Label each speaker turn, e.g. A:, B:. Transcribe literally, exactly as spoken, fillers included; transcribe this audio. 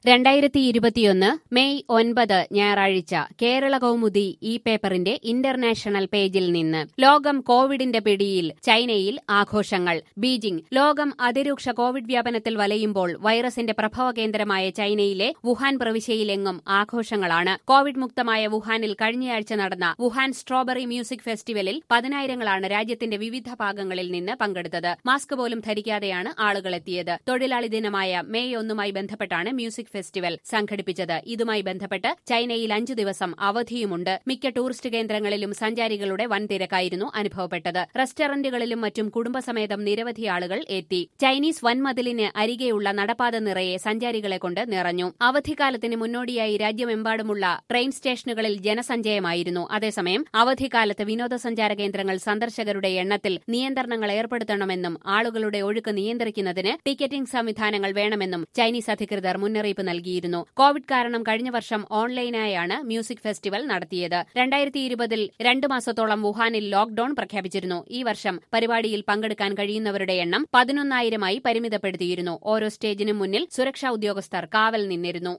A: രണ്ടായിരത്തി ഇരുപത്തിയൊന്ന് മെയ് ഒൻപത് ഞായറാഴ്ച കേരള കൗമുദി ഈ പേപ്പറിന്റെ ഇന്റർനാഷണൽ പേജിൽ നിന്ന് ലോകം കോവിഡിന്റെ പിടിയിൽ, ചൈനയിൽ ആഘോഷങ്ങൾ. ബീജിംഗ്. ലോകം അതിരൂക്ഷ കോവിഡ് വ്യാപനത്തിൽ വലയുമ്പോൾ വൈറസിന്റെ പ്രഭവ കേന്ദ്രമായ ചൈനയിലെ വുഹാൻ പ്രവിശ്യയിലെങ്ങും ആഘോഷങ്ങളാണ്. കോവിഡ് മുക്തമായ വുഹാനിൽ കഴിഞ്ഞയാഴ്ച നടന്ന വുഹാൻ സ്ട്രോബെറി മ്യൂസിക് ഫെസ്റ്റിവലിൽ പതിനായിരങ്ങളാണ് രാജ്യത്തിന്റെ വിവിധ ഭാഗങ്ങളിൽ നിന്ന് പങ്കെടുത്തത്. മാസ്ക് പോലും ധരിക്കാതെയാണ് ആളുകളെത്തിയത്. തൊഴിലാളി ദിനമായ മെയ് ഒന്നുമായി ബന്ധപ്പെട്ടാണ് മ്യൂസിക് ഫെസ്റ്റിവൽ സംഘടിപ്പിച്ചത്. ഇതുമായി ബന്ധപ്പെട്ട് ചൈനയിൽ അഞ്ചു ദിവസം അവധിയുമുണ്ട്. മിക്ക ടൂറിസ്റ്റ് കേന്ദ്രങ്ങളിലും സഞ്ചാരികളുടെ വൻ തിരക്കായിരുന്നു അനുഭവപ്പെട്ടത്. റെസ്റ്റോറന്റുകളിലും മറ്റും കുടുംബസമേതം നിരവധി ആളുകൾ എത്തി. ചൈനീസ് വൻമതിലിന് അരികെയുള്ള നടപ്പാത നിറയെ സഞ്ചാരികളെ കൊണ്ട് നിറഞ്ഞു. അവധിക്കാലത്തിന് മുന്നോടിയായി രാജ്യമെമ്പാടുമുള്ള ട്രെയിൻ സ്റ്റേഷനുകളിൽ ജനസഞ്ചയമായിരുന്നു. അതേസമയം അവധിക്കാലത്ത് വിനോദസഞ്ചാര കേന്ദ്രങ്ങൾ സന്ദർശകരുടെ എണ്ണത്തിൽ നിയന്ത്രണങ്ങൾ ഏർപ്പെടുത്തണമെന്നും ആളുകളുടെ ഒഴുക്ക് നിയന്ത്രിക്കുന്നതിന് ടിക്കറ്റിംഗ് സംവിധാനങ്ങൾ വേണമെന്നും ചൈനീസ് അധികൃതർ മുന്നറിയിപ്പ് നൽകിയിരുന്നു. കോവിഡ് കാരണം കഴിഞ്ഞ വർഷം ഓൺലൈനായാണ് മ്യൂസിക് ഫെസ്റ്റിവൽ നടത്തിയത്. രണ്ടായിരത്തി ഇരുപതിൽ രണ്ടു മാസത്തോളം വുഹാനിൽ ലോക്ഡൌൺ പ്രഖ്യാപിച്ചിരുന്നു. ഈ വർഷം പരിപാടിയിൽ പങ്കെടുക്കാൻ കഴിയുന്നവരുടെ എണ്ണം പതിനൊന്നായിരമായി പരിമിതപ്പെടുത്തിയിരുന്നു. ഓരോ സ്റ്റേജിനും മുന്നിൽ സുരക്ഷാ ഉദ്യോഗസ്ഥർ കാവൽ നിന്നിരുന്നു.